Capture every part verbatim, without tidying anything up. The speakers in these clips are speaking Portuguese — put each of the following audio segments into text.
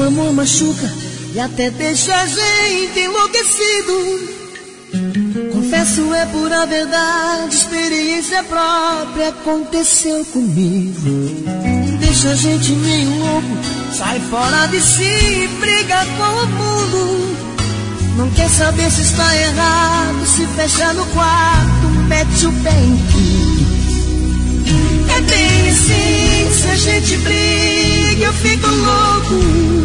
amor machuca e até deixa a gente enlouquecido. Confesso, é pura verdade, experiência própria aconteceu comigo. Deixa a gente meio louco, sai fora de si, briga com o mundo. Não quer saber se está errado, se fecha no quarto, mete o pé em tudo. É bem assim, se a gente briga eu fico louco.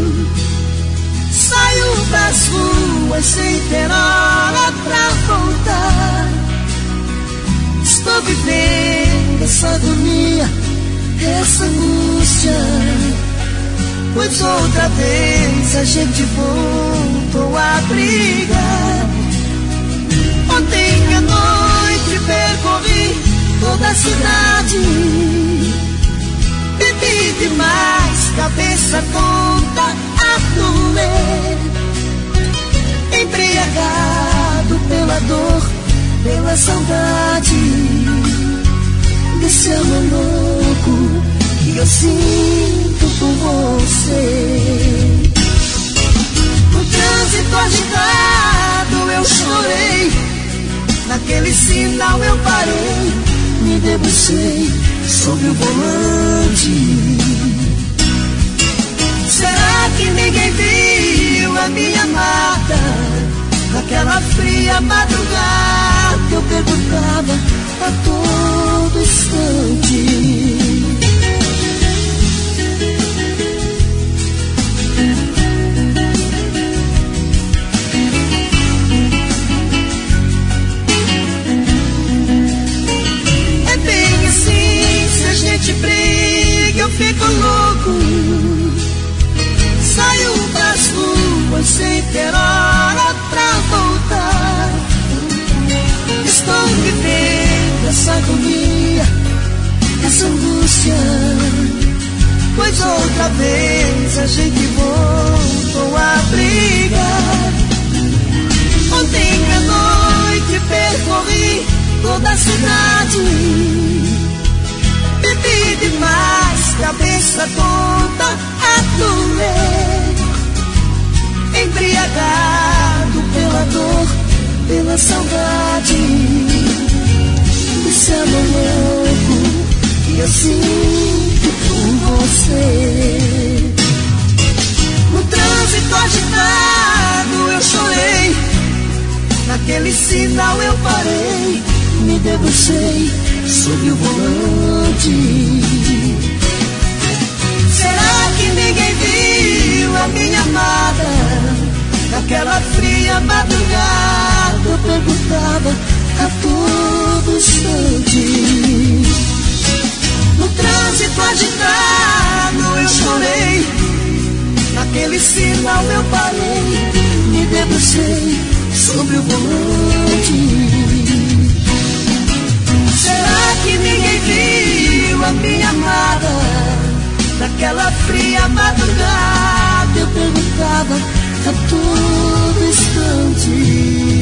Saio das ruas sem ter hora pra voltar. Estou vivendo essa agonia, essa angústia, pois outra vez a gente voltou a brigar. Ontem à noite percorri toda a cidade, bebi demais, cabeça tonta a doer, embriagado pela dor, pela saudade desse amor louco que eu sinto por você. No trânsito agitado eu chorei, naquele sinal eu parei, me debrucei sobre o volante. Será que ninguém viu a minha amada? Naquela fria madrugada eu perguntava a todo instante. É bem assim, se a gente briga eu fico louco. Saio das ruas sem ter hora pra voltar. Estou vivendo essa agonia, essa angústia, pois outra vez a gente voltou a brigar. Ontem à noite percorri toda a cidade, bebi demais, cabeça tonta a doer, embriagado pela dor, pela saudade desse amor louco que eu sinto por você. No trânsito agitado eu chorei, naquele sinal eu parei, me debrucei sobre o volante. Será que ninguém viu a minha amada? Naquela fria madrugada eu perguntava a todo instante. No trânsito agitado eu chorei, naquele sinal eu parei, me debrucei sobre o volante. Será que ninguém viu a minha amada? Naquela fria madrugada eu perguntava a todo instante.